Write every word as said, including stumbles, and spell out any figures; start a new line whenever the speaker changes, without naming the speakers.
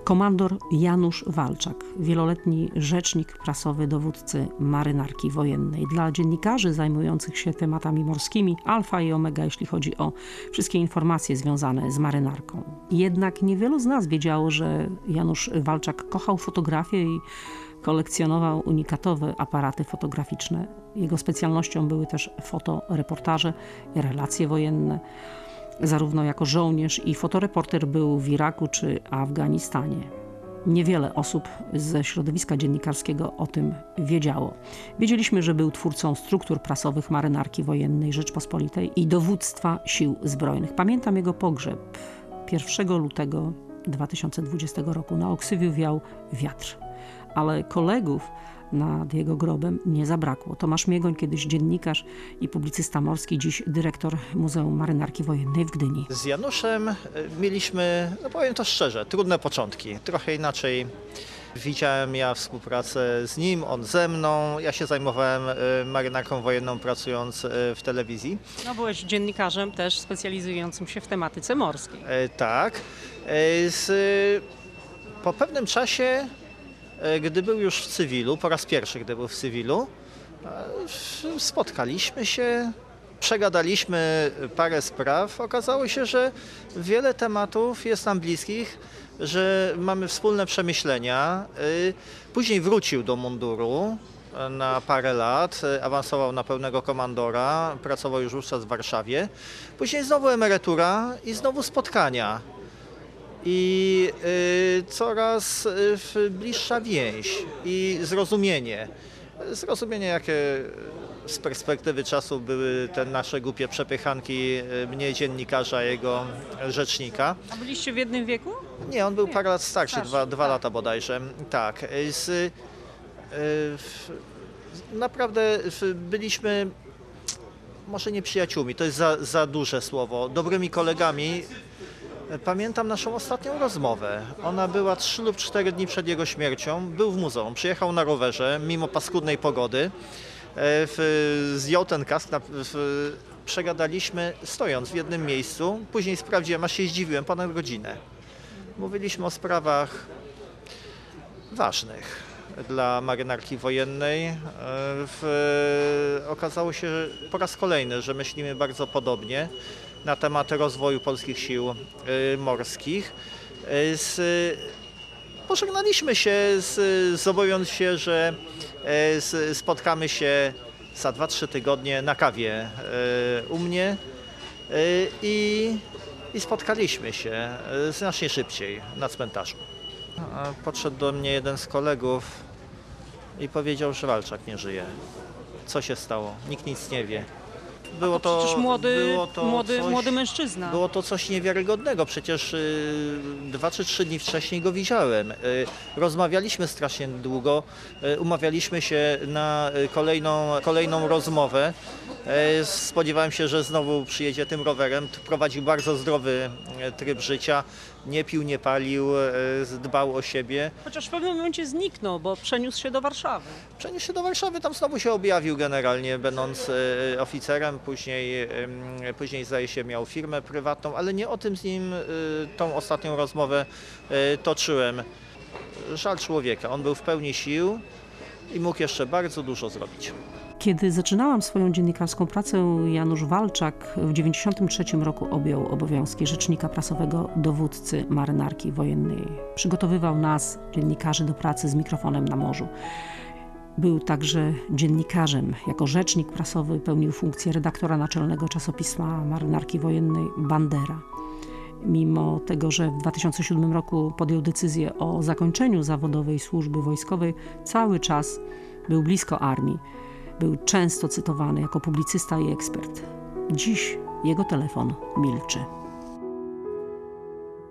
Komandor Janusz Walczak, wieloletni rzecznik prasowy dowódcy Marynarki Wojennej. Dla dziennikarzy zajmujących się tematami morskimi alfa i omega, jeśli chodzi o wszystkie informacje związane z marynarką. Jednak niewielu z nas wiedziało, że Janusz Walczak kochał fotografię i kolekcjonował unikatowe aparaty fotograficzne. Jego specjalnością były też fotoreportaże i relacje wojenne. Zarówno jako żołnierz i fotoreporter był w Iraku czy Afganistanie. Niewiele osób ze środowiska dziennikarskiego o tym wiedziało. Wiedzieliśmy, że był twórcą struktur prasowych Marynarki Wojennej Rzeczpospolitej i dowództwa sił zbrojnych. Pamiętam jego pogrzeb pierwszego lutego dwa tysiące dwudziestego roku. Na Oksywiu wiał wiatr, ale kolegów nad jego grobem nie zabrakło. Tomasz Miegoń, kiedyś dziennikarz i publicysta morski, dziś dyrektor Muzeum Marynarki Wojennej w Gdyni.
Z Januszem mieliśmy, no powiem to szczerze, trudne początki. Trochę inaczej widziałem ja współpracę z nim, on ze mną. Ja się zajmowałem marynarką wojenną, pracując w telewizji.
No byłeś dziennikarzem też specjalizującym się w tematyce morskiej.
E, tak. E, z, po pewnym czasie, gdy był już w cywilu, po raz pierwszy, gdy był w cywilu, spotkaliśmy się, przegadaliśmy parę spraw. Okazało się, że wiele tematów jest nam bliskich, że mamy wspólne przemyślenia. Później wrócił do munduru na parę lat, awansował na pełnego komandora, pracował już wówczas w Warszawie. Później znowu emerytura i znowu spotkania. I y, coraz y, bliższa więź i zrozumienie. Zrozumienie, jakie z perspektywy czasu były te nasze głupie przepychanki y, mnie, dziennikarza, jego rzecznika.
A byliście w jednym wieku?
Nie, on był
Nie.
parę lat starszy,
Starszy,
dwa, dwa
tak.
lata bodajże. Tak. Z, y, y, naprawdę y, byliśmy, może nie przyjaciółmi, to jest za, za duże słowo, dobrymi kolegami. Pamiętam naszą ostatnią rozmowę. Ona była trzy lub cztery dni przed jego śmiercią. Był w muzeum, przyjechał na rowerze, mimo paskudnej pogody. W, zdjął ten kask, na, w, przegadaliśmy stojąc w jednym miejscu. Później sprawdziłem, aż się zdziwiłem, ponad godzinę. Mówiliśmy o sprawach ważnych dla marynarki wojennej. W, okazało się że po raz kolejny, że myślimy bardzo podobnie na temat rozwoju polskich sił y, morskich. Y, z, pożegnaliśmy się, z, zobowiązując się, że y, z, spotkamy się za dwa trzy tygodnie na kawie y, u mnie y, i, i spotkaliśmy się y, znacznie szybciej na cmentarzu. A podszedł do mnie jeden z kolegów i powiedział, że Walczak nie żyje. Co się stało? Nikt nic nie wie.
Było to, przecież młody,
było to
młody,
coś,
młody mężczyzna.
Było to coś niewiarygodnego. Przecież y, dwa czy trzy dni wcześniej go widziałem. Y, rozmawialiśmy strasznie długo. Y, umawialiśmy się na kolejną, kolejną rozmowę. Y, spodziewałem się, że znowu przyjedzie tym rowerem. Prowadził bardzo zdrowy tryb życia. Nie pił, nie palił, y, dbał o siebie.
Chociaż w pewnym momencie zniknął, bo przeniósł się do Warszawy.
Przeniósł się do Warszawy, tam znowu się objawił generalnie, będąc y, oficerem. Później, y, później zdaje się miał firmę prywatną, ale nie o tym z nim y, tą ostatnią rozmowę y, toczyłem. Żal człowieka, on był w pełni sił i mógł jeszcze bardzo dużo zrobić.
Kiedy zaczynałam swoją dziennikarską pracę, Janusz Walczak w dziewięćdziesiątym trzecim roku objął obowiązki rzecznika prasowego dowódcy Marynarki Wojennej. Przygotowywał nas, dziennikarzy, do pracy z mikrofonem na morzu. Był także dziennikarzem. Jako rzecznik prasowy pełnił funkcję redaktora naczelnego czasopisma Marynarki Wojennej Bandera. Mimo tego, że w dwa tysiące siódmym roku podjął decyzję o zakończeniu zawodowej służby wojskowej, cały czas był blisko armii. Był często cytowany jako publicysta i ekspert. Dziś jego telefon milczy.